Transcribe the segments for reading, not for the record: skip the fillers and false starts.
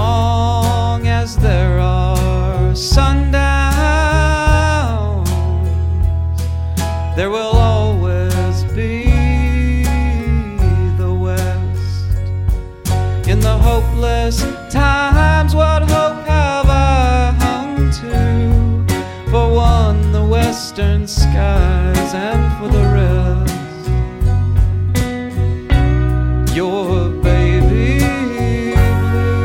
long as there are sundowns, there will always be the West. In the hopeless times, what hope have I hung to? For one, the western skies, and for the rest, your baby blue.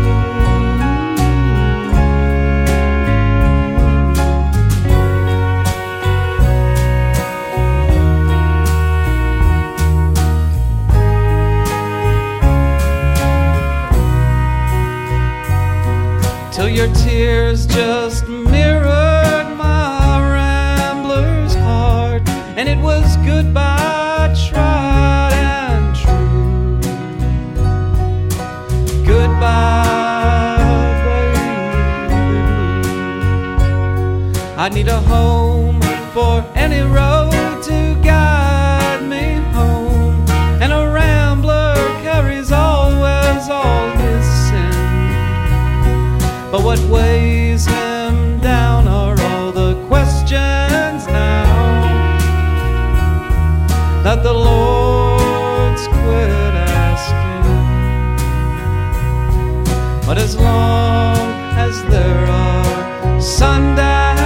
Till your tears just mirrored my rambler's heart, and it was goodbye tried and true. Goodbye, baby blue. I need a home for any road to guide me home, and a rambler carries always all his sin. But what weighs him down are all the questions now that the Lord's quit asking. But as long as there are sundowns,